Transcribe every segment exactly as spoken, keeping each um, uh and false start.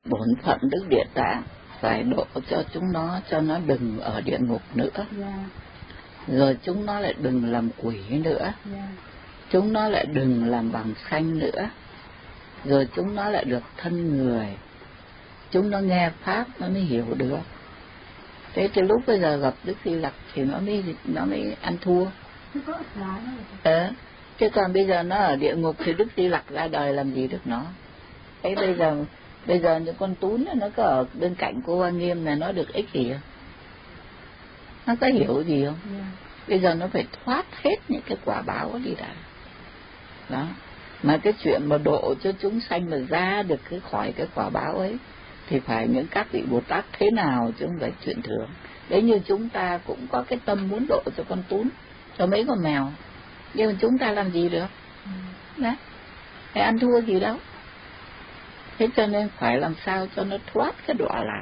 Bổn phận Đức Địa Tạng phải độ cho chúng nó, cho nó đừng ở địa ngục nữa. Yeah. Rồi chúng nó lại đừng làm quỷ nữa. Yeah. Chúng nó lại đừng làm bằng xanh nữa. Rồi chúng nó lại được thân người. Chúng nó nghe Pháp nó mới hiểu được. Thế từ lúc bây giờ gặp Đức Di Lặc thì nó mới nó mới ăn thua. Ờ, chứ còn bây giờ nó ở địa ngục thì Đức Di Lặc ra đời làm gì được nó. Thế bây giờ bây giờ những con tún nó có ở bên cạnh cô Hoa Nghiêm này nó được ích gì không? Nó có hiểu gì không? Yeah. Bây giờ nó phải thoát hết những cái quả báo đi đã. Đó. Mà cái chuyện mà độ cho chúng sanh mà ra được cái khỏi cái quả báo ấy thì phải những các vị Bồ Tát thế nào chứ không phải chuyện thường. Đấy, như chúng ta cũng có cái tâm muốn độ cho con tún, cho mấy con mèo, nhưng mà chúng ta làm gì được? Đấy, phải ăn thua gì đâu. Thế cho nên phải làm sao cho nó thoát cái đọa lạc.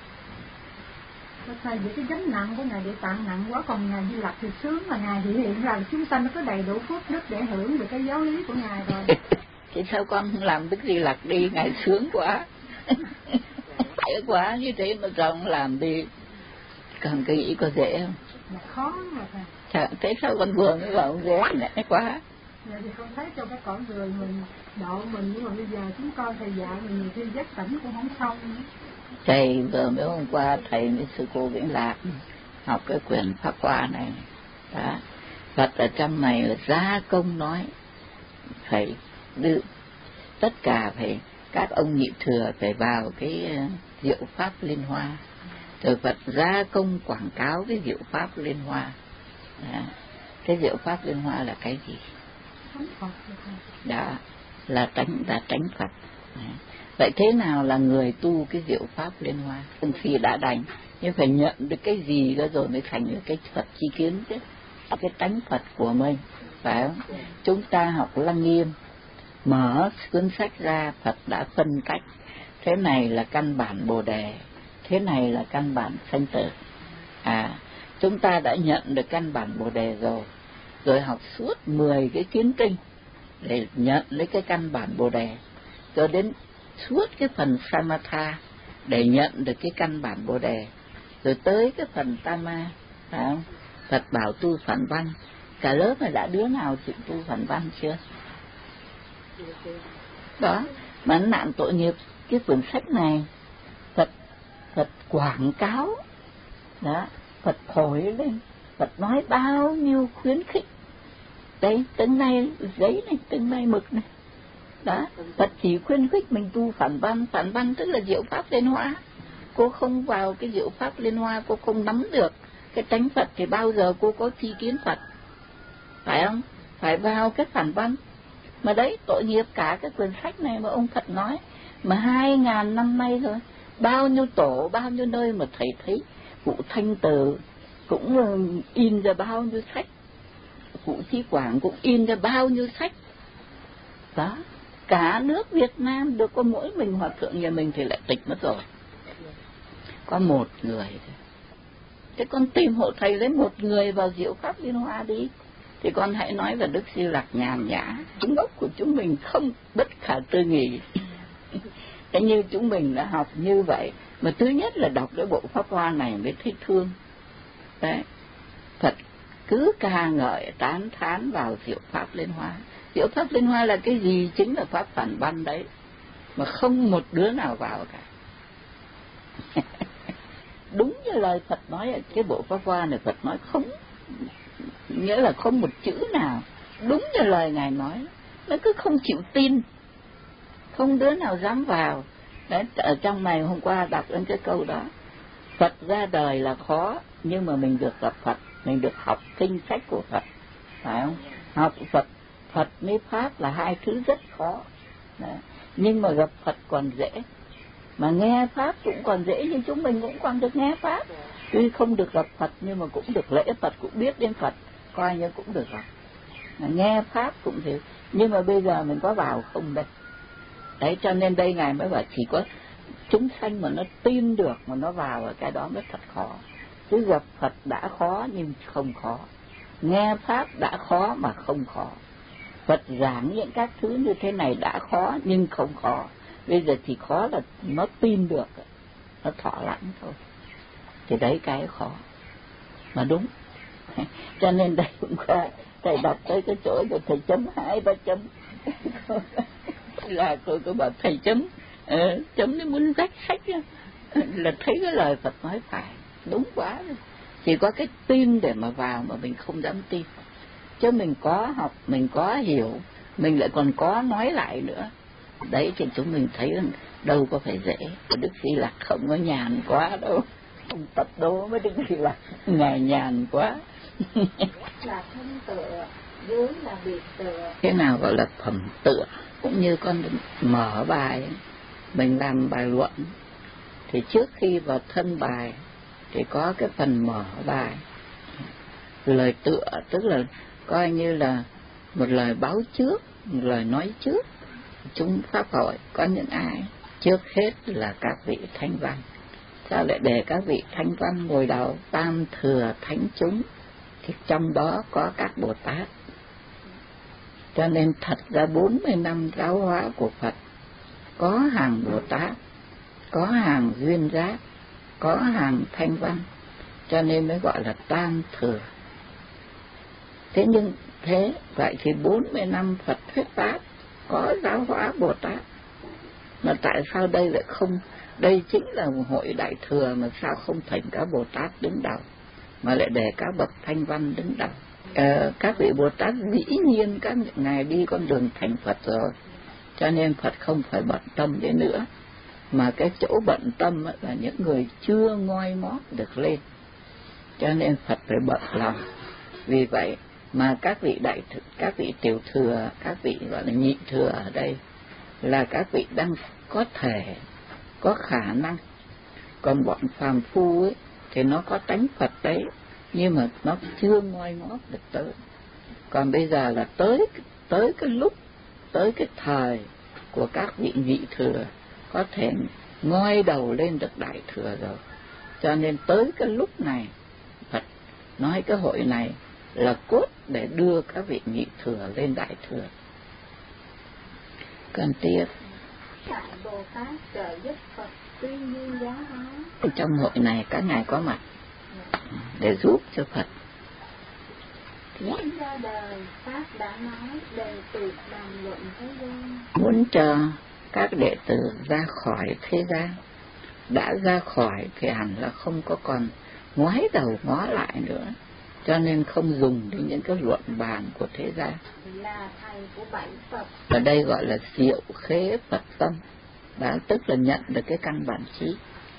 Thầy, vì cái gánh nặng của Ngài Địa Tạng nặng quá, còn Ngài Di Lặc thì sướng, mà Ngài thì hiện ra là chúng sanh nó có đầy đủ phước đức để hưởng được cái giáo lý của Ngài rồi. Thì sao con không làm Đức Di Lặc đi, Ngài sướng quá. Dễ quá, như thế mà sao không làm đi. Còn cái nghĩ có dễ không? Mà khó mà thầy. Chà, thế sao con vừa mới bảo dễ nè quá. Dạ thì không thấy cho cái cõi người mình độ mình, nhưng mà bây giờ chúng con thầy dạy mình nhiều khi giác tỉnh cũng không xong nữa. Thầy vừa mới hôm qua thầy với sư cô Vĩnh Lạc học cái quyển Pháp Hoa này. Đó. Phật ở trong này là gia công nói phải đưa tất cả phải các ông nhị thừa phải vào cái uh, diệu pháp liên hoa. Rồi Phật gia công quảng cáo cái diệu pháp liên hoa. Đó. Cái diệu pháp liên hoa là cái gì? Đó là tránh là tránh Phật. Đó. Vậy thế nào là người tu cái diệu pháp liên hoa? Khi đã đành nhưng phải nhận được cái gì đó rồi mới thành được cái Phật chi kiến chứ. Cái tánh Phật của mình, phải không? Chúng ta học Lăng Nghiêm, mở cuốn sách ra, Phật đã phân tách. Thế này là căn bản Bồ Đề, thế này là căn bản sanh tử. À, chúng ta đã nhận được căn bản Bồ Đề rồi, rồi học suốt mười cái kiến kinh để nhận lấy cái căn bản Bồ Đề, rồi đến suốt cái phần Samatha để nhận được cái căn bản Bồ Đề, rồi tới cái phần Tama, phải không? Phật bảo tu phản văn, cả lớp này đã đứa nào chịu tu phản văn chưa? Đó, mà nạn tội nghiệp cái quyển sách này, Phật Phật quảng cáo, đó, Phật thổi lên, Phật nói bao nhiêu khuyến khích. Đây, từng này giấy này, từng này mực này. Đó, Phật chỉ khuyến khích mình tu phản văn, phản văn tức là diệu pháp liên hoa. Cô không vào cái diệu pháp liên hoa, cô không nắm được cái tánh Phật thì bao giờ cô có chi kiến Phật, phải không? Phải vào cái phản văn. Mà đấy, tội nghiệp cả cái quyển sách này mà ông Phật nói, mà hai ngàn năm nay rồi, bao nhiêu tổ, bao nhiêu nơi mà thầy thấy cụ Thanh Từ cũng in ra bao nhiêu sách, cụ Chi Quảng cũng in ra bao nhiêu sách. Đó, cả nước Việt Nam được có mỗi mình Hòa Thượng nhà mình thì lại tịch mất rồi, có một người. Thế con tìm hộ thầy lấy một người vào diệu pháp liên hoa đi, thì con hãy nói về Đức Di Lặc nhàn nhã. Chúng ốc của chúng mình không bất khả tư nghị. Thế như chúng mình đã học như vậy, mà thứ nhất là đọc cái bộ Pháp Hoa này mới thấy thương. Đấy, Phật cứ ca ngợi tán thán vào diệu pháp liên hoa. Diệu pháp liên hoa là cái gì? Chính là pháp phản văn đấy, mà không một đứa nào vào cả. Đúng như lời Phật nói ở cái bộ Pháp Hoa này, Phật nói không, nghĩa là không một chữ nào đúng như lời Ngài nói. Nó cứ không chịu tin, không đứa nào dám vào. Đấy, ở trong này hôm qua đọc đến cái câu đó, Phật ra đời là khó, nhưng mà mình được gặp Phật, mình được học kinh sách của Phật, phải không? Học Phật, Phật với Pháp là hai thứ rất khó. Đấy. Nhưng mà gặp Phật còn dễ, mà nghe Pháp cũng còn dễ, như chúng mình cũng còn được nghe Pháp. Tuy không được gặp Phật nhưng mà cũng được lễ Phật, cũng biết đến Phật, coi như cũng được gặp. Nghe Pháp cũng thế, nhưng mà bây giờ mình có vào không đây? Đấy, cho nên đây Ngài mới bảo chỉ có chúng sanh mà nó tin được mà nó vào ở cái đó mới thật khó. Chứ gặp Phật đã khó nhưng không khó, nghe Pháp đã khó mà không khó. Phật giảng những các thứ như thế này đã khó nhưng không khó, Bây giờ chỉ khó là nó tin được, nó thọ lãnh thôi, thì đấy cái khó mà đúng. Cho nên đây cũng có thầy đọc tới cái chỗ rồi thầy chấm hai ba chấm là tôi tôi bảo thầy chấm uh, chấm nó muốn rách sách là thấy cái lời Phật nói phải đúng quá rồi. Chỉ có cái tin để mà vào mà mình không dám tin, chứ mình có học, mình có hiểu, mình lại còn có nói lại nữa. Đấy thì chúng mình thấy đâu có phải dễ. Đức Di Lặc không có nhàn quá đâu, không tập đố với Đức Di Lặc, ngài nhàn quá. Là thân tựa, dưới là biệt tựa. Thế nào gọi là phẩm tựa? Cũng như con mở bài, mình làm bài luận, thì trước khi vào thân bài thì có cái phần mở bài. Lời tựa tức là coi như là một lời báo trước, một lời nói trước. Chúng pháp hội có những ai? Trước hết là các vị thánh văn. Sao lại để các vị thánh văn ngồi đầu? Tam thừa thánh chúng, thì trong đó có các Bồ Tát. Cho nên thật ra bốn mươi năm giáo hóa của Phật có hàng Bồ Tát, có hàng duyên giác, có hàng thanh văn, cho nên mới gọi là tam thừa. Thế nhưng thế vậy thì bốn mươi năm Phật thuyết pháp có giáo hóa Bồ Tát, mà tại sao đây lại không? Đây chính là một hội đại thừa, mà sao không thành các Bồ Tát đứng đầu, mà lại để các bậc thanh văn đứng đầu? Ờ, các vị Bồ Tát dĩ nhiên các ngài đi con đường thành Phật rồi, cho nên Phật không phải bận tâm đến nữa, mà cái chỗ bận tâm là những người chưa ngoi mót được lên, cho nên Phật phải bận lòng. Vì vậy mà các vị đại thực, các vị tiểu thừa, các vị gọi là nhị thừa ở đây là các vị đang có thể, có khả năng. Còn bọn phàm phu ấy thì nó có tánh Phật đấy, nhưng mà nó chưa ngoi ngót được tới. Còn bây giờ là tới tới cái lúc, tới cái thời của các vị nhị thừa có thể ngoi đầu lên được đại thừa rồi. Cho nên tới cái lúc này Phật nói cái hội này là cốt để đưa các vị nhị thừa lên đại thừa. Còn tiếp Đại Bồ Tát trợ giúp Phật tuy nhiên giáo hóa. trong hội này các ngài có mặt để giúp cho Phật. Muốn ra đời Pháp đã nói đệ tử đàm luận thế gian. Muốn cho các đệ tử ra khỏi thế gian, đã ra khỏi thì hẳn là không có còn ngoái đầu ngó lại nữa, cho nên không dùng đến những cái luận bàn của thế gian. Là thầy của bảy Phật. Ở đây gọi là diệu khế Phật tâm, đã tức là nhận được cái căn bản trí.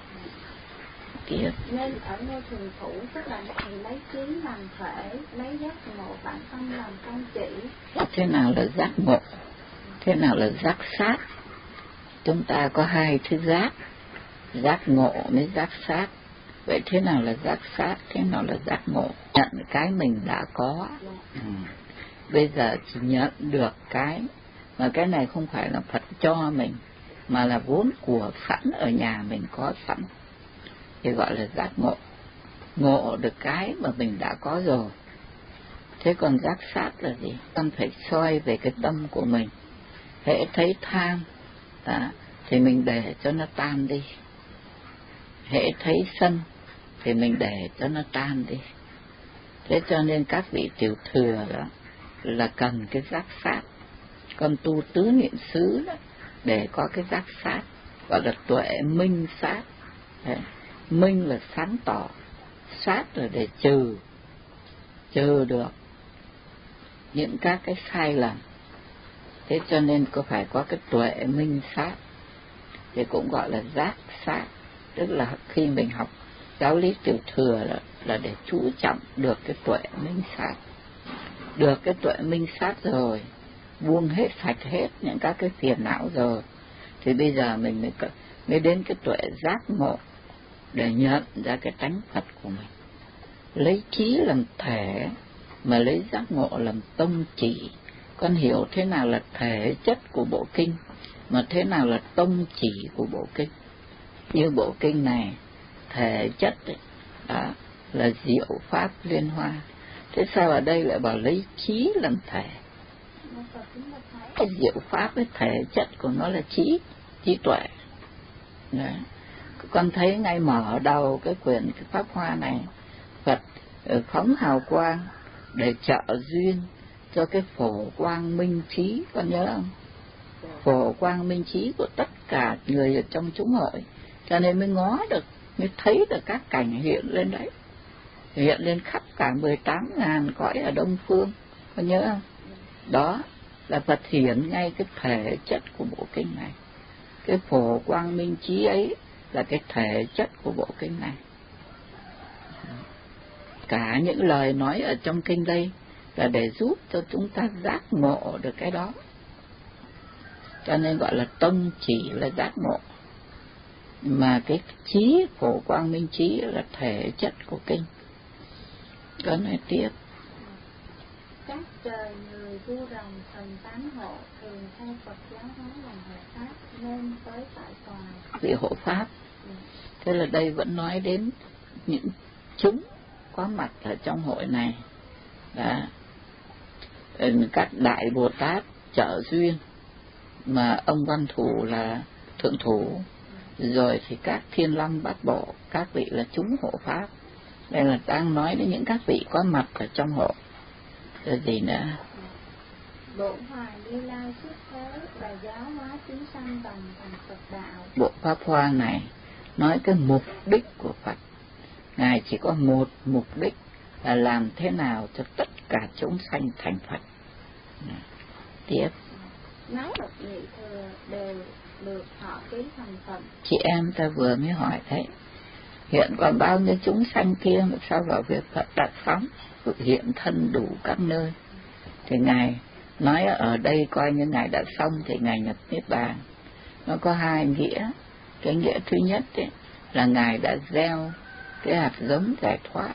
Tiếp. Nên ở ngôi thường thủ tức là thầy lấy trí làm thể, lấy giác ngộ bản thân làm công chỉ. Thế nào là giác ngộ? Thế nào là giác sát? Chúng ta có hai thứ giác, giác ngộ với giác sát. Vậy thế nào là giác sát? Thế nào là giác ngộ? Nhận cái mình đã có. Ừ. Bây giờ chỉ nhận được cái, mà cái này không phải là Phật cho mình, mà là vốn của sẵn ở nhà mình có sẵn, thì gọi là giác ngộ. Ngộ được cái mà mình đã có rồi. Thế còn giác sát là gì? Con phải soi về cái tâm của mình. Hễ thấy tham à, thì mình để cho nó tan đi. Hễ thấy sân thì mình để cho nó tan đi. Thế cho nên các vị tiểu thừa đó là cần cái giác sát. Còn tu tứ niệm xứ đó để có cái giác sát, gọi là tuệ minh sát. Đấy. Minh là sáng tỏ, sát là để trừ, trừ được những các cái sai lầm. Thế cho nên có phải có cái tuệ minh sát, thì cũng gọi là giác sát. Tức là khi mình học giáo lý tiểu thừa là, là để chú trọng được cái tuệ minh sát. Được cái tuệ minh sát rồi, buông hết sạch hết những các cái phiền não rồi, thì bây giờ mình mới, mới đến cái tuệ giác ngộ, để nhận ra cái tánh Phật của mình. Lấy trí làm thể, mà lấy giác ngộ làm tông chỉ. Con hiểu thế nào là thể chất của bộ kinh, mà thế nào là tông chỉ của bộ kinh. Như bộ kinh này, thể chất ấy, đó, là diệu pháp liên hoa. Thế sao ở đây lại bảo lấy trí làm thể? Cái diệu pháp với thể chất của nó là trí. trí tuệ. Đấy. Con thấy ngay mở đầu cái quyển cái Pháp Hoa này, Phật phóng hào quang để trợ duyên cho cái phổ quang minh trí, con nhớ không? Phổ quang minh trí của tất cả người ở trong chúng hội, cho nên mới ngó được, mới thấy được các cảnh hiện lên đấy, hiện lên khắp cả mười tám ngàn cõi ở Đông Phương, con nhớ không? Đó là Phật hiển ngay cái thể chất của bộ kinh này. Cái phổ quang minh trí ấy là cái thể chất của bộ kinh này. Cả những lời nói ở trong kinh đây là để giúp cho chúng ta giác ngộ được cái đó. Cho nên gọi là tông chỉ là giác ngộ. Mà cái trí, phổ quang minh trí là thể chất của kinh. Có nói tiếp. Các trời người vua rồng thần tán hộ thường theo Phật giáo nói làm hộ pháp nên tới tại tòa. Vị hộ pháp. Ừ. Thế là đây vẫn nói đến những chúng có mặt ở trong hội này. Đó. Các đại Bồ Tát trợ duyên, mà ông Văn Thủ là thượng thủ, rồi thì các Thiên Long Bát Bộ, các vị là chúng hộ pháp. Đây là đang nói đến những các vị có mặt ở trong hội. Rồi gì nữa? Bộ Hoài Như Lai xuất thế và giáo hóa chúng sanh đồng thành Phật đạo. Bộ Pháp Hoa này nói cái mục đích của Phật. Ngài chỉ có một mục đích là làm thế nào cho tất cả chúng sanh thành Phật. Tiếp. Nói bậc nhị thừa đều được họ ký thành Phật. Chị em ta vừa mới hỏi đấy. Hiện còn bao nhiêu chúng sanh kia mà sao vào việc Phật đặt phóng, hiện thân đủ các nơi. Thì Ngài nói ở đây coi như Ngài đã xong thì Ngài nhập Niết Bàn. Nó có hai nghĩa. Cái nghĩa thứ nhất ấy, là Ngài đã gieo cái hạt giống giải thoát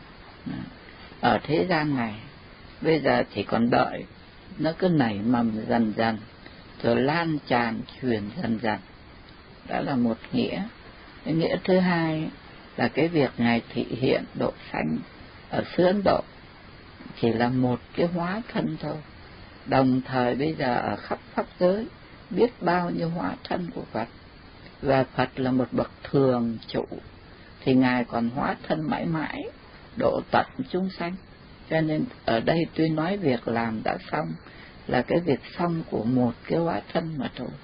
ở thế gian này. Bây giờ chỉ còn đợi nó cứ nảy mầm dần dần, rồi lan tràn truyền dần dần. Đó là một nghĩa. Cái nghĩa thứ hai là cái việc Ngài thị hiện độ sanh ở xứ Ấn Độ chỉ là một cái hóa thân thôi. Đồng thời bây giờ ở khắp pháp giới biết bao nhiêu hóa thân của Phật, và Phật là một bậc thường trụ, thì Ngài còn hóa thân mãi mãi độ tận chúng sanh. Cho nên ở đây tuy nói việc làm đã xong là cái việc xong của một cái hóa thân mà thôi.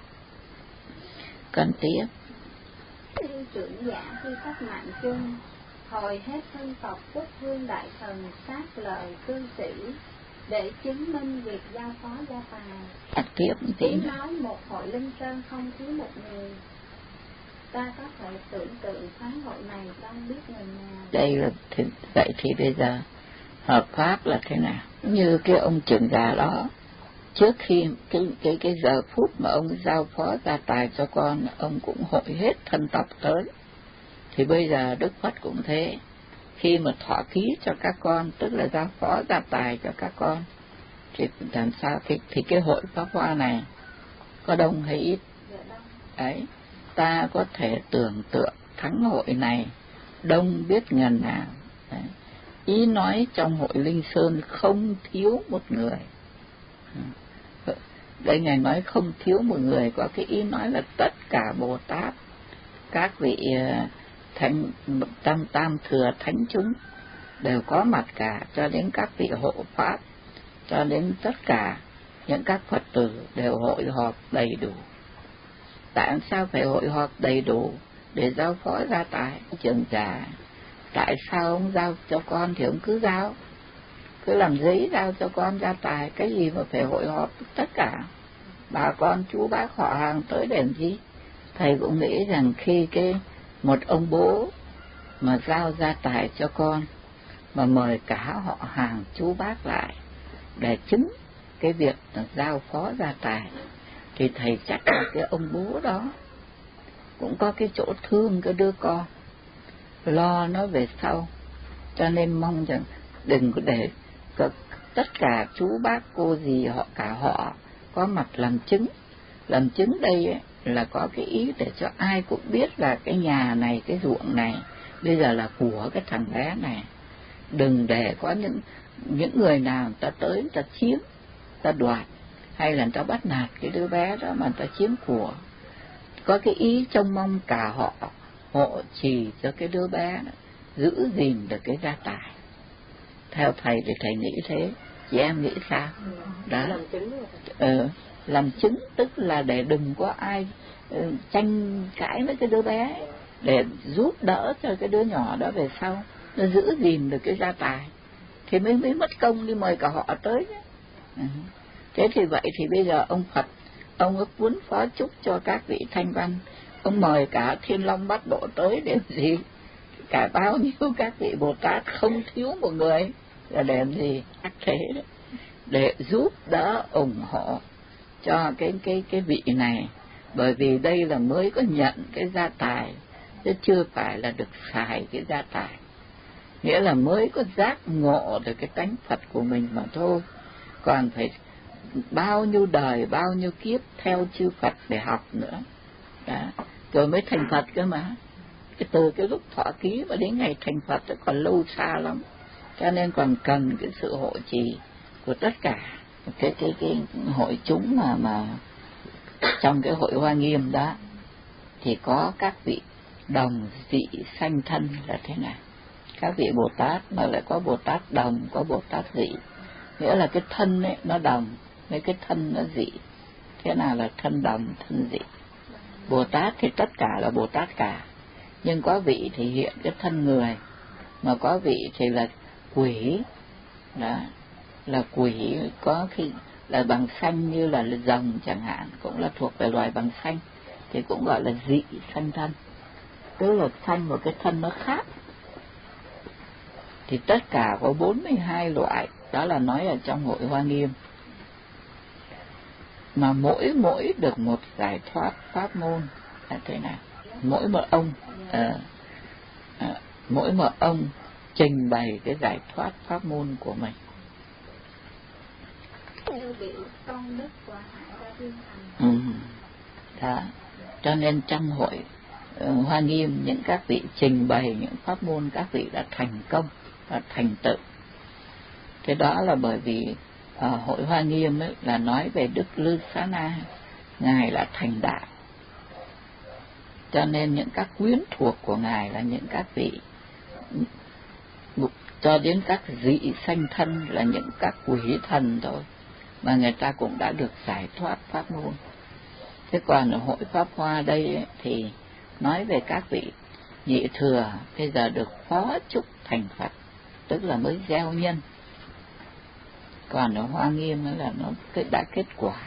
Cần tiếp. Thiên trưởng giả khi phát mạng chung, hồi hết thân tộc quốc vương đại thần sát lời cư sĩ để chứng minh việc giao phó gia tài. À, tiếp Ý nói một hội linh sơn không thiếu một người. Ta có thể tưởng tượng phán hội này không biết người nào. Đây là thì, vậy thì bây giờ hợp pháp là thế nào? Như cái ông trưởng giả đó, trước khi cái cái cái giờ phút mà ông giao phó gia tài cho con, ông cũng hội hết thân tộc tới. Thì bây giờ Đức Phật cũng thế, khi mà thọ ký cho các con, tức là giao phó gia tài cho các con, thì làm sao thì, thì cái hội Pháp Hoa này có đông hay ít? Đấy, ta có thể tưởng tượng thắng hội này đông biết ngần nào. Đấy. Ý nói trong hội Linh Sơn không thiếu một người. Đây Ngài nói không thiếu một người, có cái ý nói là tất cả Bồ Tát, các vị thánh tam tam thừa thánh chúng đều có mặt cả, cho đến các vị hộ pháp, cho đến tất cả những các Phật tử đều hội họp đầy đủ. Tại sao phải hội họp đầy đủ? Để giao phó gia tài. Trưởng giả, tại sao ông giao cho con thì ông cứ giao, cứ làm giấy giao cho con gia tài, cái gì mà phải hội họp tất cả bà con chú bác họ hàng tới để làm gì? Thầy cũng nghĩ rằng khi cái một ông bố mà giao gia tài cho con, mà mời cả họ hàng chú bác lại để chứng cái việc là giao phó gia tài, thì thầy chắc là cái ông bố đó cũng có cái chỗ thương cái đứa con, lo nó về sau. Cho nên mong rằng đừng có để tất cả chú bác cô dì họ cả họ có mặt làm chứng. Làm chứng đây ấy, là có cái ý để cho ai cũng biết là cái nhà này, cái ruộng này bây giờ là của cái thằng bé này. Đừng để có những những người nào người ta tới người ta chiếm, người ta đoạt, hay là người ta bắt nạt cái đứa bé đó mà người ta chiếm của. có cái ý trông mong cả họ hộ trì cho cái đứa bé giữ gìn được cái gia tài. Theo thầy thì thầy nghĩ thế, chị em nghĩ sao? Đó. Làm chứng. Ờ, làm chứng tức là để đừng có ai uh, tranh cãi với cái đứa bé, để giúp đỡ cho cái đứa nhỏ đó về sau nó giữ gìn được cái gia tài, thì mới mới mất công đi mời cả họ tới. Ừ. Thế thì vậy thì bây giờ ông Phật, ông có cuốn phó chúc cho các vị thanh văn, ông mời cả Thiên Long Bát Bộ tới để gì? Cả bao nhiêu các vị Bồ Tát không thiếu một người, là để làm gì? Ác thế đấy, để giúp đỡ ủng hộ cho cái cái cái vị này, bởi vì đây là mới có nhận cái gia tài, chứ chưa phải là được xài cái gia tài, nghĩa là mới có giác ngộ được cái tánh Phật của mình mà thôi, còn phải bao nhiêu đời bao nhiêu kiếp theo chư Phật để học nữa, đó, rồi mới thành Phật cơ mà. Cái từ cái lúc thọ ký mà đến ngày thành Phật nó còn lâu xa lắm, cho nên còn cần cái sự hộ trì của tất cả cái cái cái hội chúng mà mà trong cái hội Hoa Nghiêm đó thì có các vị đồng dị sanh thân là thế nào? Các vị Bồ Tát mà lại có Bồ Tát đồng, có Bồ Tát dị, nghĩa là cái thân ấy nó đồng, mấy cái thân nó dị. Thế nào là thân đồng, thân dị? Bồ Tát thì tất cả là Bồ Tát cả, nhưng có vị thì hiện cái thân người, mà có vị thì là quỷ, đó, là quỷ, có khi là bằng xanh như là rồng chẳng hạn, cũng là thuộc về loài bằng xanh, thì cũng gọi là dị sanh thân, tức là sanh một cái thân nó khác. Thì tất cả có bốn mươi hai loại, đó là nói ở trong hội Hoa Nghiêm, mà mỗi mỗi được một giải thoát pháp môn là thế nào? Mỗi một ông à, à, mỗi một ông trình bày cái giải thoát pháp môn của mình. Ừ. Đó. Cho nên trong hội uh, Hoa Nghiêm, những các vị trình bày những pháp môn, các vị đã thành công và thành tựu. Thế đó là bởi vì uh, hội Hoa Nghiêm ấy là nói về Đức Lư Xá Na, ngài là thành đạo, cho nên những các quyến thuộc của ngài là những các vị, cho đến các dị sanh thân là những các quỷ thần thôi, mà người ta cũng đã được giải thoát pháp môn. Thế còn ở hội Pháp Hoa đây ấy, thì nói về các vị nhị thừa bây giờ được phó chúc thành Phật, tức là mới gieo nhân. Còn ở Hoa Nghiêm là nó đã kết quả.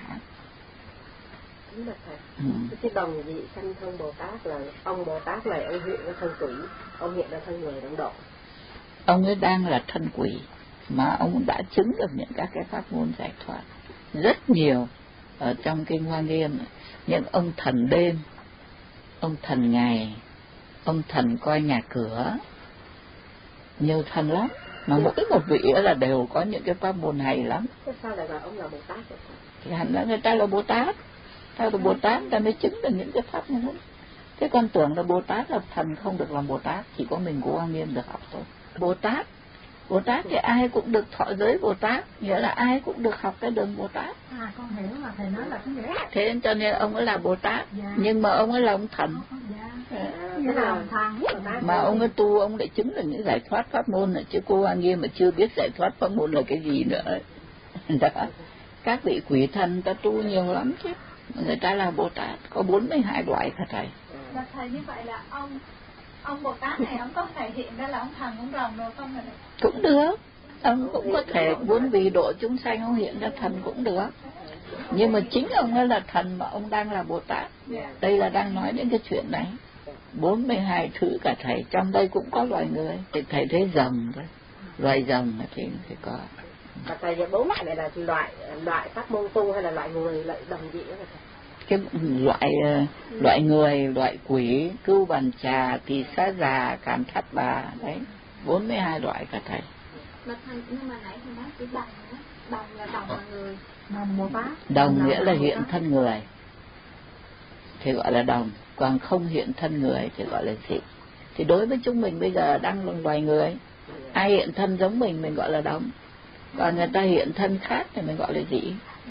Ừ. Cái đồng dị sanh thân Bồ Tát là ông Bồ Tát này ông hiện ra thân quỷ, ông hiện ra thân người đang độ. Ông ấy đang là thân quỷ mà ông đã chứng được những các cái pháp môn giải thoát rất nhiều ở trong kinh Hoa Nghiêm. Những ông thần đêm, ông thần ngày, ông thần coi nhà cửa, nhiều thần lắm, mà mỗi một vị là đều có những cái pháp môn hay lắm. Thế sao lại là ông là Bồ Tát vậy? Thì hẳn là người ta là Bồ Tát, ta là Bồ Tát ta mới chứng được những cái pháp môn. Thế con tưởng là Bồ Tát là thần không được làm Bồ Tát, chỉ có mình của Hoa Nghiêm được học thôi. Bồ Tát, Bồ Tát thì ai cũng được thọ giới Bồ Tát, nghĩa là ai cũng được học cái đường Bồ Tát. À, con hiểu mà thầy nói là cái nghĩa. Thế cho nên ông ấy là Bồ Tát, dạ. Nhưng mà ông ấy là ông thần. Dạ. À, như là thần. Mà ông ấy tu, ông lại chứng được những giải thoát pháp môn này, chứ cô Hoa Nghiêm mà chưa biết giải thoát pháp môn là cái gì nữa. Đó. Các vị quỷ thần ta tu nhiều lắm chứ, người ta là Bồ Tát, có bốn mươi hai loại cả thầy. Và thầy như vậy là ông ông Bồ Tát này ông có thể hiện ra là ông thần ông rồng được không thầy? Cũng được, ông cũng có thể muốn vì độ chúng sanh ông hiện ra thần cũng được, nhưng mà chính ông ấy là thần mà ông đang là Bồ Tát. Đây là đang nói đến cái chuyện này. Bốn mươi hai thứ cả thầy, trong đây cũng có loài người, thì thầy thấy rồng thôi, loài rồng thì thì có. Và thầy bốn loại này là loại loại pháp môn tu hay là loại người, loại đồng dị đó thầy? Cái loại loại người, loại quỷ, cưu bàn trà, tỳ xá già, càn thắt bà, đấy, bốn mươi hai loại cả thầy. Mà thầy, nhưng mà nãy thầy nói chỉ đồng đó, đồng là đồng là người, đồng Bồ Tát. Đồng nghĩa là hiện thân người thì gọi là đồng, còn không hiện thân người thì gọi là dị. Thì đối với chúng mình bây giờ đang là loài người, ai hiện thân giống mình mình gọi là đồng, còn người ta hiện thân khác thì mình gọi là dị.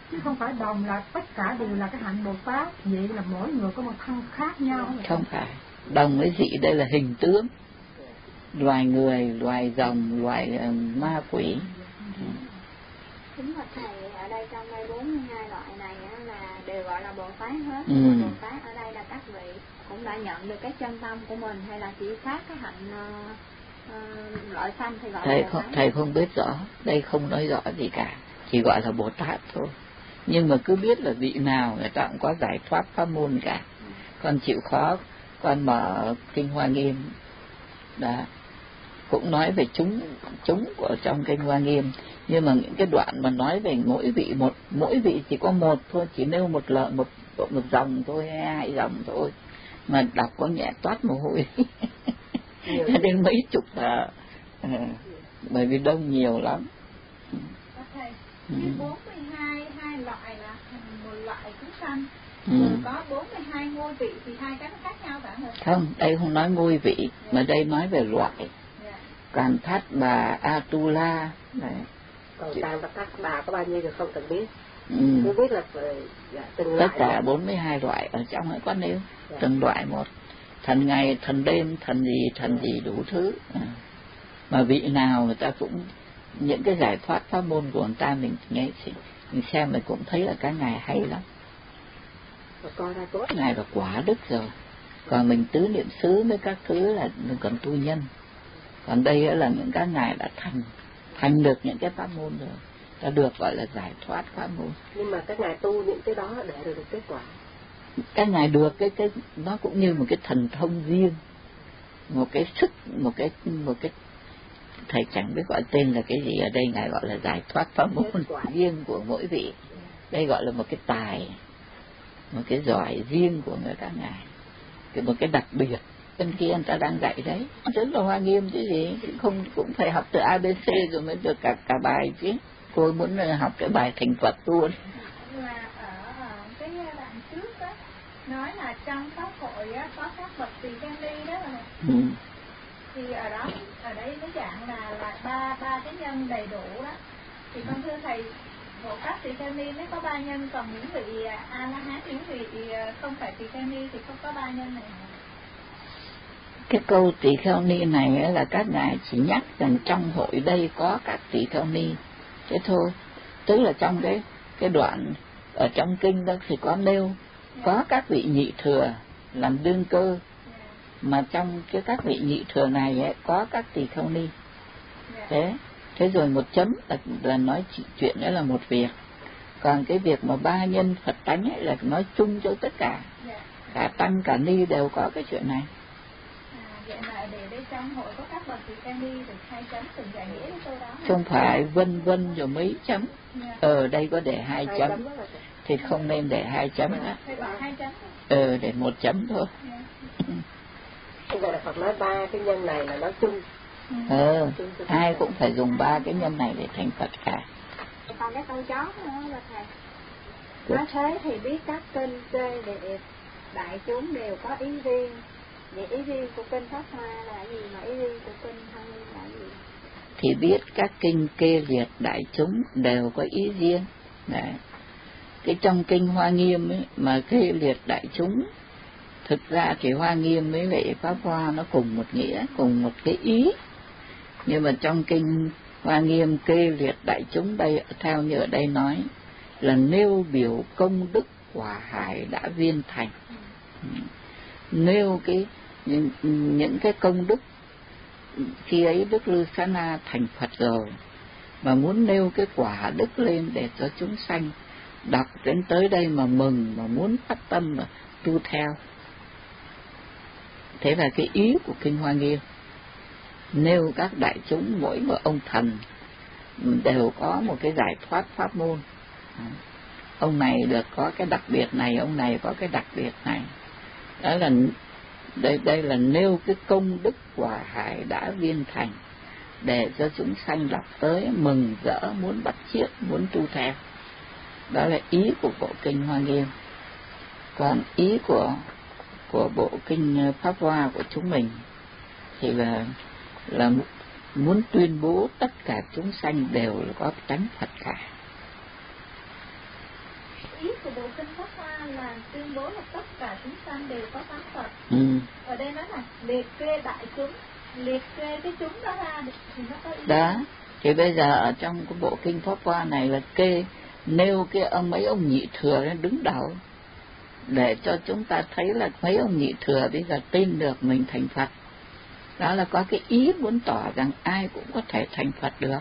chứ không phải đồng là tất cả đều là cái hạnh Bồ Tát. Vậy là mỗi người có một thân khác nhau. Không phải, đồng với dị đây là hình tướng, loài người, loài rồng, loài uh, ma quỷ. Đúng rồi thầy, ở đây trong đây bốn mươi hai loại này là đều gọi là Bồ Tát hết. Ừ. Bồ Tát ở đây là các vị cũng đã nhận được cái chân tâm của mình, hay là chỉ phát cái hạnh uh, uh, loại sanh thì gọi thầy là Bồ không, Tát. Thầy không biết rõ, đây không nói rõ gì cả, chỉ gọi là Bồ Tát thôi. Nhưng mà cứ biết là vị nào người ta cũng có giải thoát pháp môn cả. Ừ. Con chịu khó, con mở Kinh Hoa Nghiêm đó, cũng nói về chúng chúng của trong Kinh Hoa Nghiêm, nhưng mà những cái đoạn mà nói về mỗi vị một, mỗi vị chỉ có một thôi, chỉ nêu một lợi một một dòng thôi, hai dòng thôi, mà đọc có nhẹ toát mồ hôi cho đến mấy chục là à, bởi vì đông nhiều lắm. Thầy, như bốn mươi hai hai loại là một loại chúng sanh, ừ. rồi có bốn mươi hai ngôi vị thì hai cái nó khác nhau cả rồi. Không, đây không nói ngôi vị, yeah. mà đây nói về loại. Yeah. Càn Thát Bà, Atula này. Còn Càn Thát Bà có bao nhiêu thì không cần biết. Ừ. Cứ biết là dạ, từng tất cả bốn mươi hai loại ở trong ấy có nêu, dạ. từng loại một, thần ngày, thần đêm, thần gì, thần gì đủ thứ. À. Mà vị nào người ta cũng những cái giải thoát pháp môn của người ta mình nghe mình xem mình cũng thấy là cái ngài hay lắm. Ngài là quả đức rồi, còn mình tứ niệm xứ với các thứ là mình còn tu nhân. Còn đây là những cái ngài đã thành thành được những cái pháp môn rồi, ta được gọi là giải thoát pháp môn. Nhưng mà các ngài tu những cái đó để được kết quả. Các ngài được cái cái nó cũng như một cái thần thông riêng, một cái sức, một cái một cái thầy chẳng biết gọi tên là cái gì, ở đây ngài gọi là giải thoát pháp môn riêng của mỗi vị. Đây gọi là một cái tài, một cái giỏi riêng của người các ngài, cái một cái đặc biệt. Bên kia người ta đang dạy đấy, rất là Hoa Nghiêm chứ gì, không cũng phải học từ a bê xê rồi mới được cả cả bài chứ. Cô muốn học cái bài thành Phật luôn. Là ở, ở cái đoạn trước đó nói là trong pháp hội á, có các bậc tỳ kheo ni đó là ừ. thì ở đó ở đây cái dạng là là ba ba cái nhân đầy đủ đó, thì con thưa thầy, Bồ Tát tỳ kheo ni mới có ba nhân, còn những vị a la hán, những vị không phải tỳ kheo ni thì không có ba nhân này. Cái câu tỳ kheo ni này là các ngài chỉ nhắc rằng trong hội đây có các tỳ kheo ni thế thôi, tức là trong cái cái đoạn ở trong kinh đó thì có nêu có các vị nhị thừa làm đương cơ, mà trong cái các vị nhị thừa này ấy, có các tỳ kheo ni. Thế thế rồi một chấm là, là nói chuyện đó là một việc, còn cái việc mà ba nhân Phật tánh ấy là nói chung cho tất cả, cả tăng cả ni đều có cái chuyện này. Vậy là để đây trong hội có các bậc tỳ kheo ni được hai chấm từng giải nghĩa cái câu đó. Không phải vân vân rồi mấy chấm. Yeah. Ờ đây có để hai, hai chấm, chấm thì không nên để hai chấm nữa. Hai chấm. Ờ để một chấm thôi. Bây giờ là Phật nói ba cái nhân này là nói chung. Ờ ai cũng phải dùng ba cái nhân này để thành Phật cả. Còn cái câu chó nữa là thầy. Nói thế thì biết các kinh kê để đại chúng đều có ý riêng. Vậy ý riêng của kinh Pháp Hoa là gì, mà ý riêng của kinh Hoa Nghiêm là gì? Thì biết các kinh kê liệt đại chúng đều có ý riêng. Đấy. Cái trong kinh Hoa Nghiêm ấy, mà kê liệt đại chúng, thực ra thì Hoa Nghiêm với lại Pháp Hoa nó cùng một nghĩa, cùng một cái ý. Nhưng mà trong kinh Hoa Nghiêm kê liệt đại chúng đây, theo như ở đây nói, là nêu biểu công đức quả hải đã viên thành. Nêu cái những, những cái công đức khi ấy Đức Lư Xá Na thành Phật rồi, mà muốn nêu cái quả đức lên để cho chúng sanh đọc đến tới đây mà mừng, mà muốn phát tâm mà tu theo. Thế là cái ý của kinh Hoa Nghiêm, nêu các đại chúng mỗi một ông thần đều có một cái giải thoát pháp môn. Ông này được có cái đặc biệt này, ông này có cái đặc biệt này. Đó là đây đây là nêu cái công đức quả hải đã viên thành để cho chúng sanh đọc tới mừng rỡ, muốn bắt chước, muốn tu theo. Đó là ý của bộ kinh Hoa Nghiêm. Còn ý của của bộ kinh Pháp Hoa của chúng mình thì là là muốn tuyên bố tất cả chúng sanh đều có tánh Phật cả. tuyên bố là tất cả chúng sanh đều có tánh Phật. Ừ. Ở đây nói là liệt kê đại chúng, liệt kê cái chúng đó ra thì nó có ý. Đó, thì bây giờ ở trong cái bộ kinh Pháp Hoa này là kê nêu cái ông mấy ông nhị thừa lên đứng đầu, để cho chúng ta thấy là mấy ông nhị thừa bây giờ tin được mình thành Phật. Đó là có cái ý muốn tỏ rằng ai cũng có thể thành Phật được.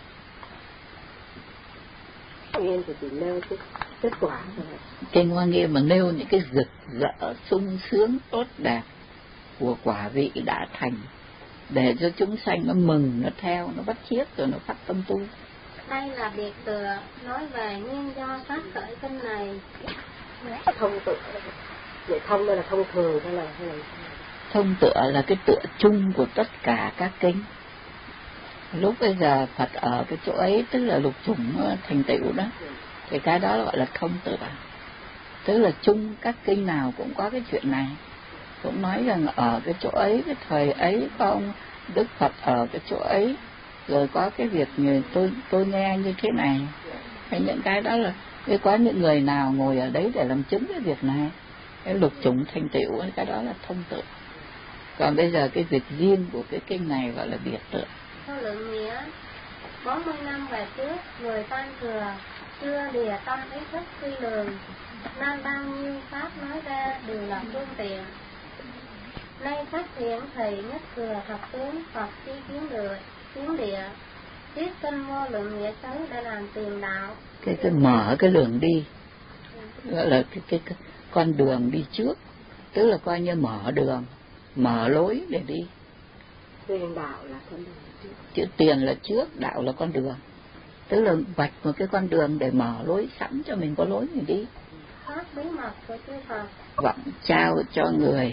Nghiêm thì chỉ nêu cái kết quả thôi. Kinh Hoa Nghiêm mà nêu những cái rực rỡ sung sướng tốt đẹp của quả vị đã thành, để cho chúng sanh nó mừng, nó theo, nó bắt chiết rồi nó phát tâm tu. Đây là biệt tựa nói về nguyên do phát khởi kinh này. Thông tựa, vậy thông đây là thông thường hay là hay là Thông tựa là cái tựa chung của tất cả các kinh. Lúc bây giờ Phật ở cái chỗ ấy, tức là lục chủng thành tựu đó, thì cái đó gọi là thông tựa. Tức là chung các kinh nào cũng có cái chuyện này, cũng nói rằng ở cái chỗ ấy, cái thời ấy có ông Đức Phật ở cái chỗ ấy, rồi có cái việc như tôi tôi nghe như thế này. Hay những cái đó là cái có những người nào ngồi ở đấy để làm chứng cái việc này, cái lục chủng thành tựu, cái đó là thông tựa. Còn bây giờ cái việc riêng của cái kinh này gọi là biệt tựa. Theo lượng nghĩa, bốn mươi năm về trước, người Tam Thừa chưa lìa tâm ý thức suy lường, nên bao nhiêu pháp nói ra đều là phương tiện. Nay phát hiện thầy nhất thừa thập tướng Phật chi kiến địa, kiến địa, viết kinh vô lượng nghĩa xấu để làm tiền đạo. Cái cái mở cái đường đi, gọi là cái, cái, cái con đường đi trước, tức là coi như mở đường, mở lối để đi. tiền đạo là con đường trước. Chữ tiền là trước, đạo là con đường. Tức là vạch một cái con đường để mở lối sẵn cho mình có lối mình đi. Pháp bí mật của chư Phật. Vọng trao cho người.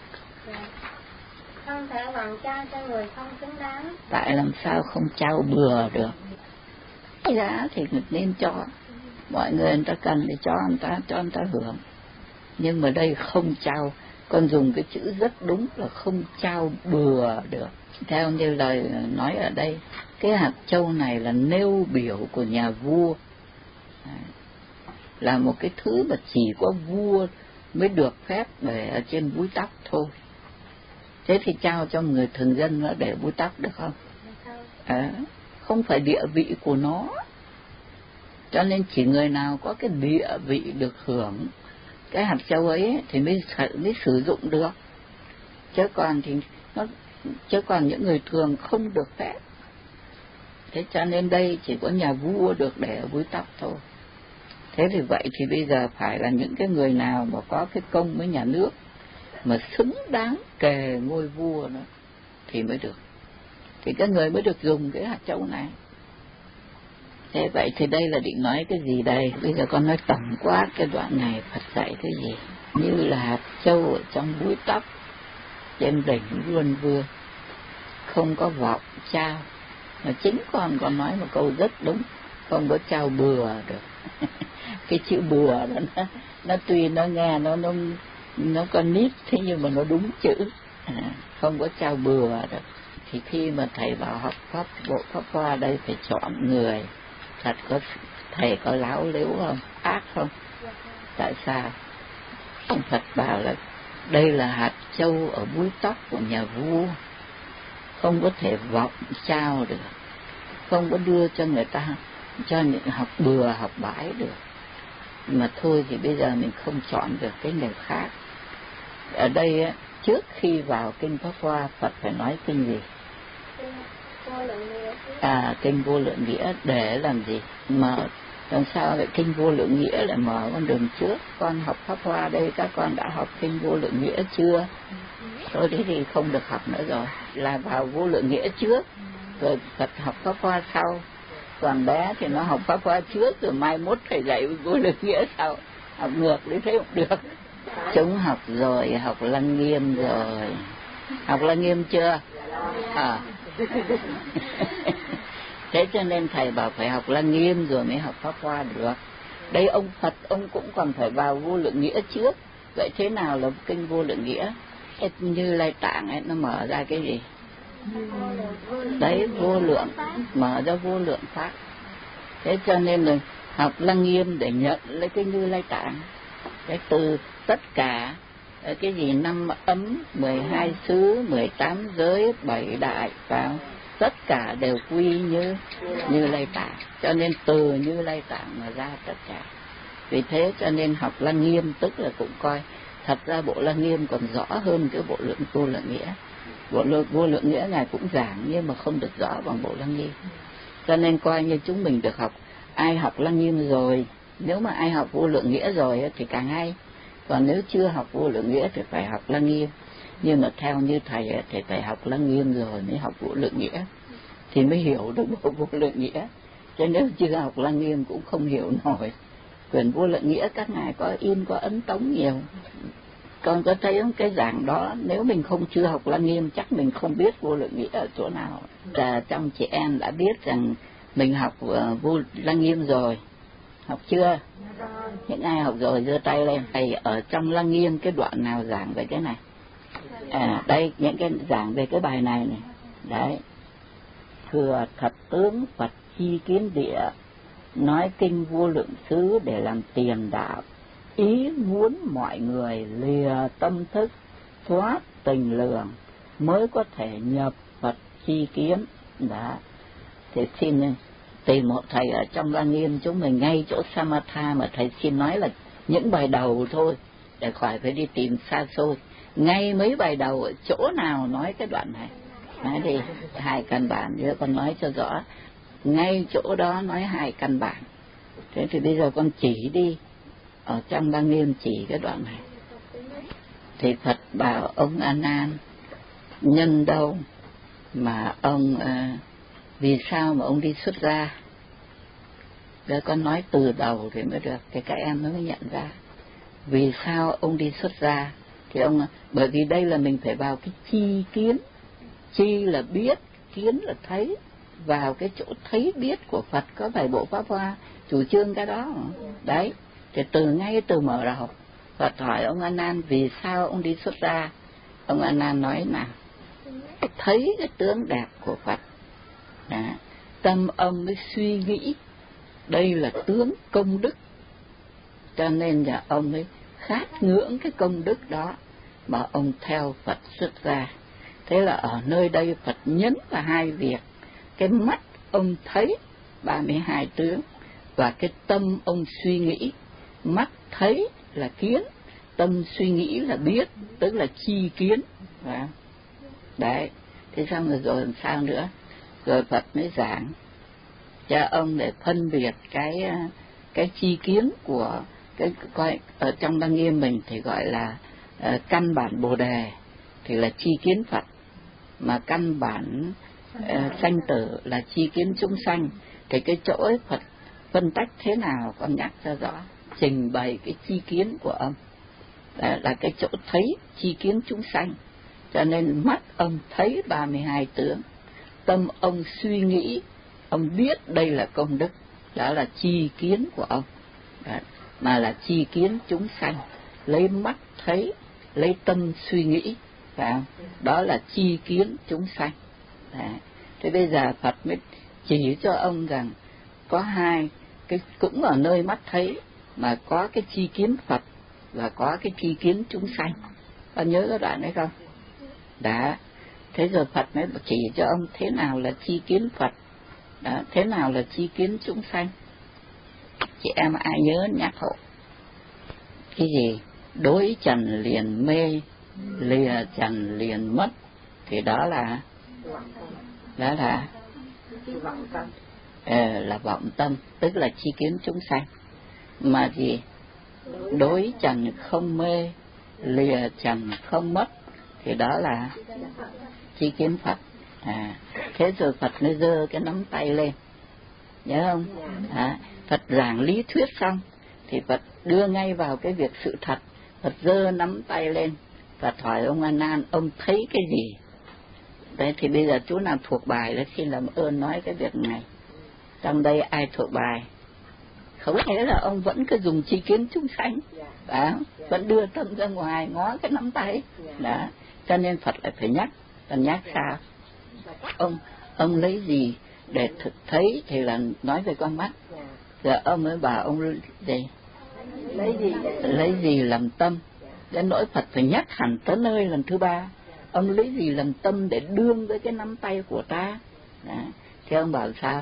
Không thể vọng trao cho người không xứng đáng. Tại làm sao không trao bừa được. Cái giá thì mình nên cho. Mọi người người ta cần thì cho người ta, cho người ta hưởng. Nhưng mà đây không trao. Con dùng cái chữ rất đúng là không trao bừa được. Theo như lời nói ở đây, cái hạt châu này là nêu biểu của nhà vua, là một cái thứ mà chỉ có vua mới được phép để ở trên búi tóc thôi. Thế thì trao cho người thường dân nó để búi tóc được không? À, không phải địa vị của nó. Cho nên chỉ người nào có cái địa vị được hưởng cái hạt châu ấy thì mới, mới sử dụng được. Chứ còn thì nó, chứ còn những người thường không được phép. Thế cho nên đây chỉ có nhà vua được để ở búi tóc thôi. Thế thì vậy thì bây giờ phải là những cái người nào mà có cái công với nhà nước, mà xứng đáng kề ngôi vua đó thì mới được. Thì các người mới được dùng cái hạt châu này. Thế vậy thì đây là định nói cái gì đây? Bây giờ con nói tổng quát cái đoạn này Phật dạy cái gì? Như là hạt châu ở trong búi tóc, trên đỉnh Luân Vương, không có vọng trao. Mà chính con còn nói một câu rất đúng, không có trao bừa được. Cái chữ bừa đó nó, nó tuy nó nghe nó nó nó con nít, thế nhưng mà nó đúng chữ. À, không có trao bừa được. Thì khi mà thầy bảo học pháp bộ Pháp Hoa đây phải chọn người thật, có thầy có láo lếu không, ác không? Tại sao? Ông Phật bảo là đây là hạt châu ở búi tóc của nhà vua, không có thể vọng trao được, không có đưa cho người ta cho những học bừa học bãi được. Mà thôi thì bây giờ mình không chọn được cái người khác. Ở đây trước khi vào kinh Pháp Hoa, Phật phải nói kinh gì? À, kinh vô lượng nghĩa. Để làm gì? Mở làm sao lại kinh vô lượng nghĩa lại mở con đường trước? Con học Pháp Hoa đây, các con đã học kinh vô lượng nghĩa chưa? Thôi thế thì không được học nữa rồi. Là vào vô lượng nghĩa trước, rồi Phật học Pháp Hoa sau. Còn bé thì nó học Pháp Hoa trước, rồi mai mốt thầy dạy vô lượng nghĩa sau. Học ngược đi thế cũng được. Chúng học rồi, học Lăng Nghiêm rồi. Học Lăng Nghiêm chưa? À. Thế cho nên thầy bảo phải học Lăng Nghiêm rồi mới học Pháp Hoa được. Đây ông Phật ông cũng còn phải vào vô lượng nghĩa trước. Vậy thế nào là kinh vô lượng nghĩa? Như Lai Tạng ấy, nó mở ra cái gì? Đấy, vô lượng, mở ra vô lượng pháp. Thế cho nên là học Lăng Nghiêm để nhận lấy cái Như Lai Tạng. cái từ tất cả cái gì năm ấm, mười hai xứ, mười tám giới, bảy đại, phải không? Tất cả đều quy như Như Lai Tạng, cho nên từ Như Lai Tạng mà ra tất cả. Vì thế cho nên học Lăng Nghiêm tức là cũng coi thật ra bộ Lăng Nghiêm còn rõ hơn cái bộ lượng vô lượng nghĩa. Bộ lượng vô lượng nghĩa ngài cũng giảng nhưng mà không được rõ bằng bộ Lăng Nghiêm. Cho nên coi như chúng mình được học, ai học Lăng Nghiêm rồi, nếu mà ai học vô lượng nghĩa rồi thì càng hay. Còn nếu chưa học vô lượng nghĩa thì phải học Lăng Nghiêm. Nhưng mà theo như thầy thì phải học Lăng Nghiêm rồi mới học vô lượng nghĩa, thì mới hiểu được bộ vô lượng nghĩa. Cho nếu chưa học Lăng Nghiêm cũng không hiểu nổi. Quyển vô lượng nghĩa các ngài có in, có ấn tống nhiều. Con có thấy không, cái giảng đó nếu mình không chưa học Lăng Nghiêm chắc mình không biết vô lượng nghĩa ở chỗ nào. Và trong chị em đã biết rằng mình học uh, vô Lăng Nghiêm rồi. Học chưa? Những ai học rồi giơ tay lên. Thầy ở trong Lăng Nghiêm cái đoạn nào giảng về cái này? À, đây những cái giảng về cái bài này này. Đấy. Thừa thật tướng Phật chi kiến địa, nói kinh vô lượng xứ để làm tiền đạo. Ý muốn mọi người lìa tâm thức, thoát tình lường, mới có thể nhập Phật chi kiến. Đó. Thì xin tìm một thầy ở trong Lăng Nghiêm chúng mình ngay chỗ Samatha mà thầy xin nói là những bài đầu thôi, để khỏi phải đi tìm xa xôi. Ngay mấy bài đầu ở chỗ nào nói cái đoạn này. Nói đi, hai căn bản, nếu con nói cho rõ. Ngay chỗ đó nói hai căn bản. Thế thì bây giờ con chỉ đi, ở trong Lăng Nghiêm chỉ cái đoạn này. Thì Phật bảo ông A Nan, nhân đâu mà ông uh, vì sao mà ông đi xuất gia? Để con nói từ đầu thì mới được, thì các em mới nhận ra. Vì sao ông đi xuất gia? Thì ông, bởi vì đây là mình phải vào cái chi kiến. Chi là biết, kiến là thấy. Vào cái chỗ thấy biết của Phật có vài bộ Pháp Hoa chủ trương cái đó. Đấy, thì từ ngay từ mở đầu Phật hỏi ông A Nan vì sao ông đi xuất gia. Ông A Nan nói nào, thấy cái tướng đẹp của Phật. Đó. Tâm ông mới suy nghĩ đây là tướng công đức, cho nên là ông mới khát ngưỡng cái công đức đó mà ông theo Phật xuất gia. Thế là ở nơi đây Phật nhấn vào hai việc. Cái mắt ông thấy ba mươi hai tướng, và cái tâm ông suy nghĩ. Mắt thấy là kiến, tâm suy nghĩ là biết, tức là chi kiến. Đấy, thế xong rồi rồi làm sao nữa? Rồi Phật mới giảng cho ông để phân biệt cái cái chi kiến của cái coi ở trong Lăng Nghiêm mình thì gọi là uh, căn bản Bồ Đề thì là chi kiến Phật, mà căn bản uh, sanh tử là chi kiến chúng sanh. Thì cái chỗ ấy Phật phân tách thế nào con nhắc cho rõ, trình bày cái chi kiến của ông là, là cái chỗ thấy chi kiến chúng sanh. Cho nên mắt ông thấy ba mươi hai tướng, tâm ông suy nghĩ, ông biết đây là công đức, đó là chi kiến của ông. Đấy, mà là chi kiến chúng sanh, lấy mắt thấy, lấy tâm suy nghĩ, phải không? Đó là chi kiến chúng sanh. Đấy. Thế bây giờ Phật mới chỉ cho ông rằng có hai cái, cũng ở nơi mắt thấy mà có cái chi kiến Phật và có cái chi kiến chúng sanh. Con nhớ cái đoạn đấy không? Đã. Thế rồi Phật mới chỉ cho ông thế nào là chi kiến Phật, đó, thế nào là chi kiến chúng sanh. Chị em ai nhớ nhắc hộ. Cái gì? Đối trần liền mê, lìa trần liền mất, thì đó là đó là vọng tâm. Ờ, là vọng tâm, tức là chi kiến chúng sanh. Mà gì? Đối trần không mê, lìa trần không mất, thì đó là chi kiến Phật. À, thế rồi Phật mới giơ cái nắm tay lên, nhớ không? À, Phật giảng lý thuyết xong thì Phật đưa ngay vào cái việc sự thật. Phật giơ nắm tay lên, Phật hỏi ông A Nan, ông thấy cái gì? Đấy, thì bây giờ chú nào thuộc bài đó xin làm ơn nói cái việc này. Trong đây ai thuộc bài? Không thế là ông vẫn cứ dùng chi kiến chúng sanh, đó, vẫn đưa tâm ra ngoài ngó cái nắm tay. Đó, cho nên Phật lại phải nhắc. Phật nhắc sao? Ông ông lấy gì để thực thấy thì là nói về con mắt. Rồi ông mới bảo ông gì? lấy gì lấy gì làm tâm. Đến nỗi Phật phải nhắc hẳn tới nơi lần thứ ba, ông lấy gì làm tâm để đương với cái nắm tay của ta. Đó. Thì ông bảo sao?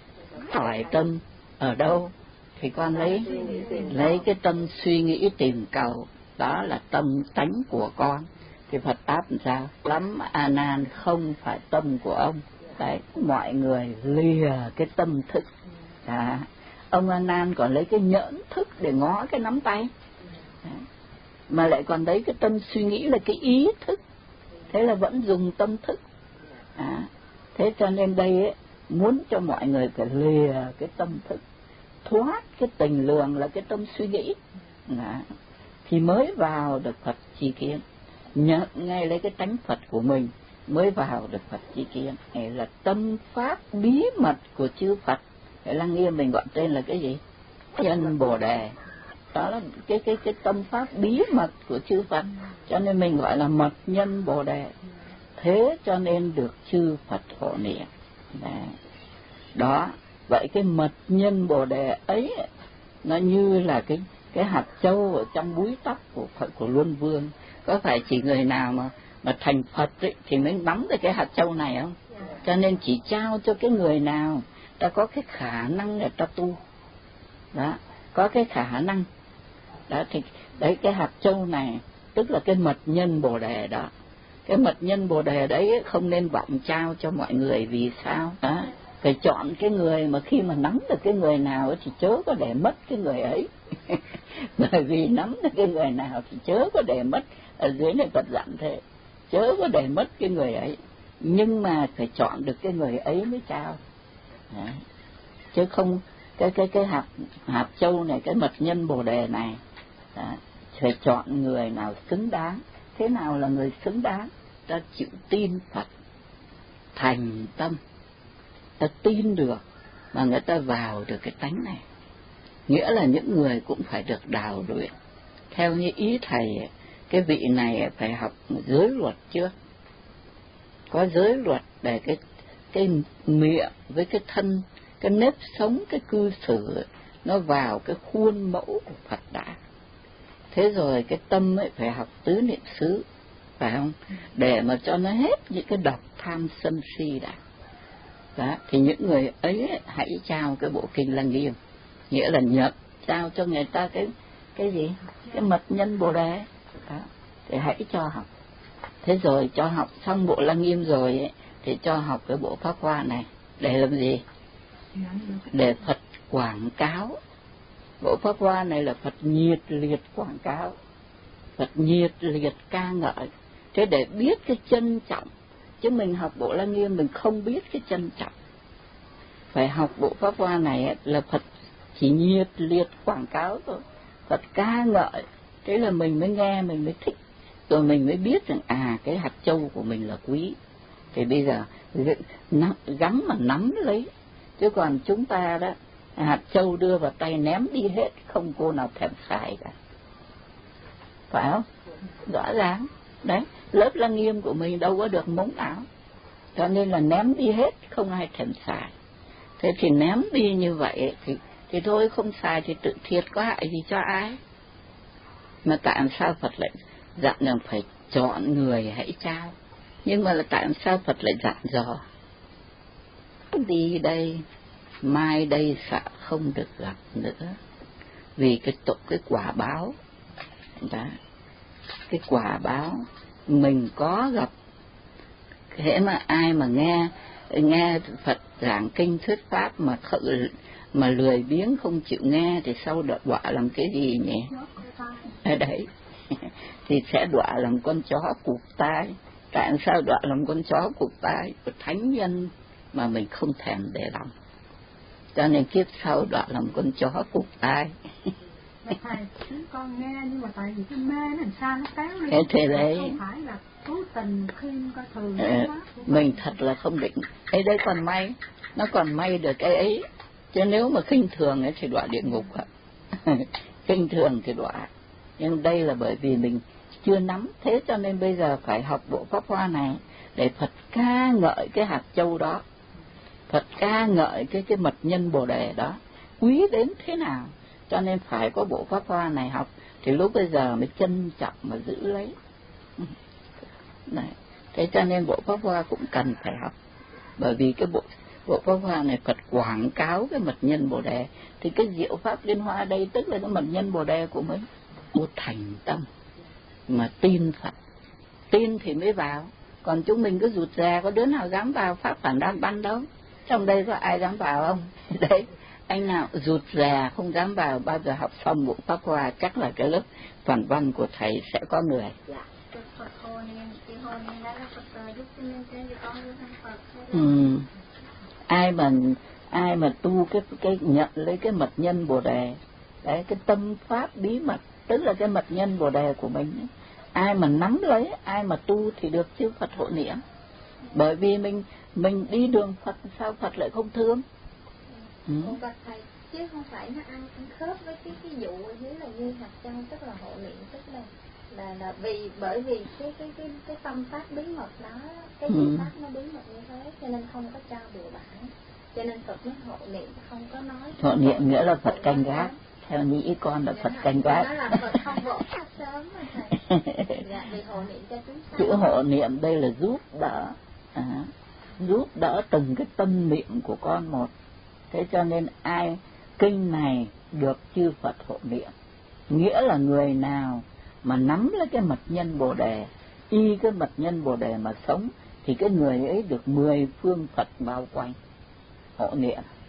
Hỏi tâm ở đâu? Thì con lấy lấy cái tâm suy nghĩ tìm cầu, đó là tâm tánh của con. Thì Phật đáp làm sao? Lắm A Nan, không phải tâm của ông. Đấy, mọi người lìa cái tâm thức. Đó. Ông A Nan còn lấy cái nhẫn thức để ngó cái nắm tay. Đấy. Mà lại còn lấy cái tâm suy nghĩ là cái ý thức. Thế là vẫn dùng tâm thức. À, thế cho nên đây ấy, muốn cho mọi người phải lìa cái tâm thức, thoát cái tình lường là cái tâm suy nghĩ. À, thì mới vào được Phật chi kiến, nhận ngay lấy cái tánh Phật của mình mới vào được Phật chi kiến. Này là tâm pháp bí mật của chư Phật. Cái Lăng Nghiêm mình gọi tên là cái gì? Nhân Bồ Đề. Đó là cái cái cái tâm pháp bí mật của chư Phật, cho nên mình gọi là mật nhân Bồ Đề. Thế cho nên được chư Phật hộ niệm. Đó. Đó, vậy cái mật nhân Bồ Đề ấy nó như là cái cái hạt châu ở trong búi tóc của Phật, của Luân Vương. Có phải chỉ người nào mà mà thành Phật ấy, thì mới nắm được cái hạt châu này không? Cho nên chỉ trao cho cái người nào ta có cái khả năng để ta tu. Đó, có cái khả năng. Đó thì đấy, cái hạt châu này tức là cái mật nhân Bồ Đề đó. Cái mật nhân Bồ Đề đấy không nên vọng trao cho mọi người. Vì sao? Đó, phải chọn cái người mà khi mà nắm được cái người nào thì chớ có để mất cái người ấy. Bởi vì nắm được cái người nào thì chớ có để mất. Ở dưới này Phật dặn thế, chớ có để mất cái người ấy. Nhưng mà phải chọn được cái người ấy mới trao. Đấy. Chứ không cái cái cái hạt hạt châu này, cái mật nhân Bồ Đề này, đó, phải chọn người nào xứng đáng. Thế nào là người xứng đáng? Ta chịu tin Phật, thành tâm, ta tin được mà người ta vào được cái tánh này. Nghĩa là những người cũng phải được đào luyện. Theo như ý thầy, cái vị này phải học giới luật trước. Có giới luật để cái cái miệng với cái thân, cái nếp sống, cái cư xử nó vào cái khuôn mẫu của Phật đã. Thế rồi cái tâm ấy phải học tứ niệm xứ, phải không? Để mà cho nó hết những cái độc tham sân si đã. Đó, thì những người ấy hãy trao cái bộ kinh Lăng Nghiêm, nghĩa là nhập trao cho người ta cái cái gì? Cái mật nhân Bồ Đề. Đó, thì hãy cho học. Thế rồi cho học xong bộ Lăng Nghiêm rồi ấy, thì cho học cái bộ Pháp Hoa này để làm gì? Để Phật quảng cáo. Bộ Pháp Hoa này là Phật nhiệt liệt quảng cáo, Phật nhiệt liệt ca ngợi. Thế để biết cái trân trọng, chứ mình học bộ Lăng Nghiêm mình không biết cái trân trọng. Phải học bộ Pháp Hoa này là Phật chỉ nhiệt liệt quảng cáo thôi, Phật ca ngợi. Thế là mình mới nghe, mình mới thích, rồi mình mới biết rằng à, cái hạt châu của mình là quý. Thì bây giờ gắng mà nắm lấy. Chứ còn chúng ta đó, hạt châu đưa vào tay ném đi hết, không cô nào thèm xài cả. Phải không? Rõ ràng. Đấy, lớp Lăng Nghiêm của mình đâu có được mống áo, cho nên là ném đi hết, không ai thèm xài. Thế thì ném đi như vậy thì, thì thôi không xài thì tự thiệt có hại gì cho ai. Mà tại sao Phật lại dặn rằng phải chọn người hãy trao? Nhưng mà là tại sao Phật lại dặn dò? Đi đây, mai đây sợ không được gặp nữa. Vì cái tội, cái quả báo. Đó. Cái quả báo mình có gặp. Thế mà ai mà nghe nghe Phật giảng kinh thuyết pháp mà khự, mà lười biếng không chịu nghe thì sau đó đọa làm cái gì nhỉ? Ở đấy thì sẽ đọa làm con chó cụp tai. Tại sao đọa làm con chó cụp tai? Của thánh nhân mà mình không thèm để lòng, cho nên kiếp sau đọa làm con chó cụp tai. Thầy, chúng con nghe nhưng mà tại vì cái mê nó làm sao nó kéo lên. Thế thế đấy. Không phải là cố tình khi coi thường ờ, mình thật là không định. Ấy đấy còn may, nó còn may được cái ấy. Chứ nếu mà khinh thường ấy thì đọa địa ngục ạ. Khinh thường thì đọa. Nhưng đây là bởi vì mình chưa nắm. Thế cho nên bây giờ phải học bộ Pháp Hoa này để Phật ca ngợi cái hạt châu đó, Phật ca ngợi cái cái mật nhân Bồ Đề đó quý đến thế nào. Cho nên phải có bộ Pháp Hoa này học thì lúc bây giờ mới trân trọng mà giữ lấy. Này, thế cho nên bộ Pháp Hoa cũng cần phải học. Bởi vì cái bộ bộ Pháp Hoa này Phật quảng cáo cái mật nhân Bồ Đề, thì cái diệu pháp liên hoa đây tức là cái mật nhân Bồ Đề của mình. Một thành tâm mà tin Phật, tin thì mới vào. Còn chúng mình cứ rụt rè, có đứa nào dám vào pháp phản đam băn đâu. Trong đây có ai dám vào không? Đấy, anh nào rụt rè không dám vào, bao giờ học xong bộ Pháp Hoa chắc là cái lớp phản văn của thầy sẽ có người. Ừ. Ai mà ai mà tu cái cái nhận lấy cái mật nhân Bồ Đề, đấy, cái tâm pháp bí mật, tức là cái mật nhân Bồ Đề của mình ấy. Ai mà nắm lấy, ai mà tu thì được chư Phật hộ niệm. Bởi vì mình mình đi đường Phật, sao Phật lại không thương? Ừ. Ủa bạch thầy, chứ không phải nó ăn khớp với cái cái vụ ở dưới là như hạt chân, tức là hộ niệm, tức là là là vì bởi vì cái cái cái cái tâm pháp bí mật đó, cái ừ. gì pháp nó bí mật như thế, cho nên không có trao bừa bãi, cho nên Phật mới hộ niệm, không có nói. Hộ niệm nghĩa là Phật canh gác. Theo như ý con là Phật canh gác. Đó là Phật không hộ pháp sớm mà thầy. Dạ, vì hộ niệm cho chúng sanh. Chữ hộ niệm đây là giúp đỡ, à, giúp đỡ từng cái tâm niệm của con một. Thế cho nên ai kinh này được chư Phật hộ niệm, nghĩa là người nào mà nắm lấy cái mật nhân Bồ Đề, y cái mật nhân Bồ Đề mà sống, thì cái người ấy được mười phương Phật bao quanh hộ niệm.